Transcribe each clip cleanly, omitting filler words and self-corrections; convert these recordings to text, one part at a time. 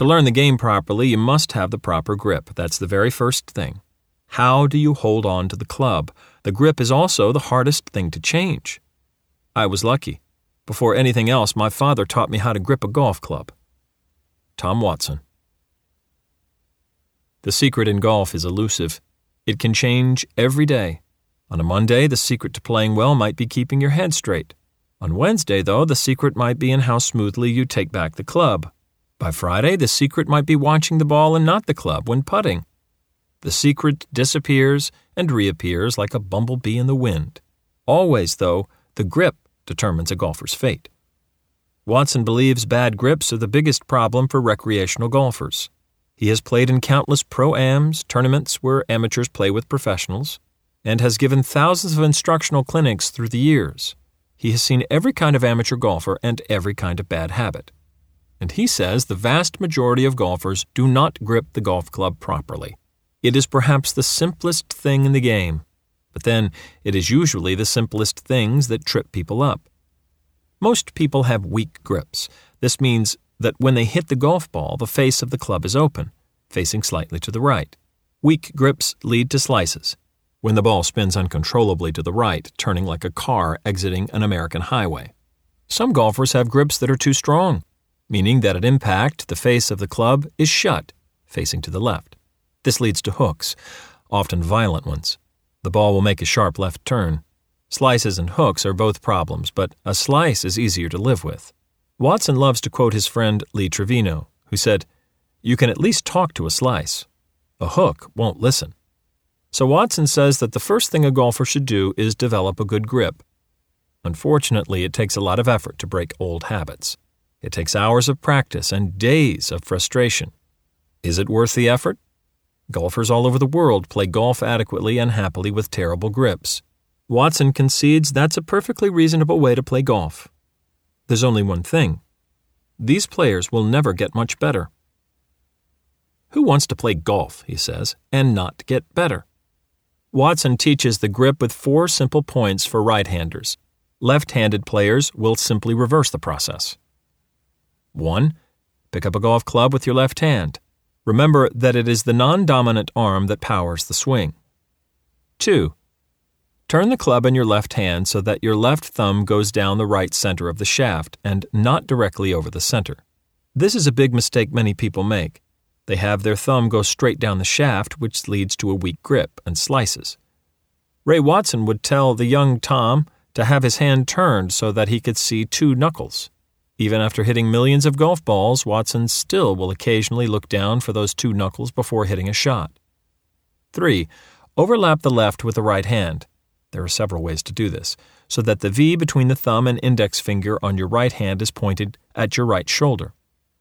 To learn the game properly, you must have the proper grip. That's the very first thing. How do you hold on to the club? The grip is also the hardest thing to change. I was lucky. Before anything else, my father taught me how to grip a golf club. Tom Watson. The secret in golf is elusive. It can change every day. On a Monday, the secret to playing well might be keeping your head straight. On Wednesday, though, the secret might be in how smoothly you take back the club. By Friday, the secret might be watching the ball and not the club when putting. The secret disappears and reappears like a bumblebee in the wind. Always, though, the grip determines a golfer's fate. Watson believes bad grips are the biggest problem for recreational golfers. He has played in countless pro-ams, tournaments where amateurs play with professionals, and has given thousands of instructional clinics through the years. He has seen every kind of amateur golfer and every kind of bad habit. And he says the vast majority of golfers do not grip the golf club properly. It is perhaps the simplest thing in the game, but then it is usually the simplest things that trip people up. Most people have weak grips. This means that when they hit the golf ball, the face of the club is open, facing slightly to the right. Weak grips lead to slices, when the ball spins uncontrollably to the right, turning like a car exiting an American highway. Some golfers have grips that are too strong, meaning that at impact, the face of the club is shut, facing to the left. This leads to hooks, often violent ones. The ball will make a sharp left turn. Slices and hooks are both problems, but a slice is easier to live with. Watson loves to quote his friend Lee Trevino, who said, "You can at least talk to a slice. A hook won't listen." So Watson says that the first thing a golfer should do is develop a good grip. Unfortunately, it takes a lot of effort to break old habits. It takes hours of practice and days of frustration. Is it worth the effort? Golfers all over the world play golf adequately and happily with terrible grips. Watson concedes that's a perfectly reasonable way to play golf. There's only one thing. These players will never get much better. Who wants to play golf, he says, and not get better? Watson teaches the grip with 4 simple points for right-handers. Left-handed players will simply reverse the process. 1. Pick up a golf club with your left hand. Remember that it is the non-dominant arm that powers the swing. 2. Turn the club in your left hand so that your left thumb goes down the right center of the shaft and not directly over the center. This is a big mistake many people make. They have their thumb go straight down the shaft, which leads to a weak grip and slices. Ray Watson would tell the young Tom to have his hand turned so that he could see 2 knuckles. Even after hitting millions of golf balls, Watson still will occasionally look down for those 2 knuckles before hitting a shot. 3. Overlap the left with the right hand. There are several ways to do this, so that the V between the thumb and index finger on your right hand is pointed at your right shoulder.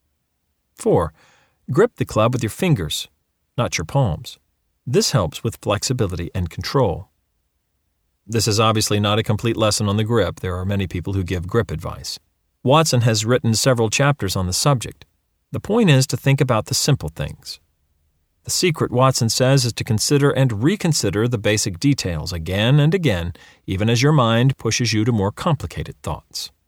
4. Grip the club with your fingers, not your palms. This helps with flexibility and control. This is obviously not a complete lesson on the grip. There are many people who give grip advice. Watson has written several chapters on the subject. The point is to think about the simple things. The secret, Watson says, is to consider and reconsider the basic details again and again, even as your mind pushes you to more complicated thoughts.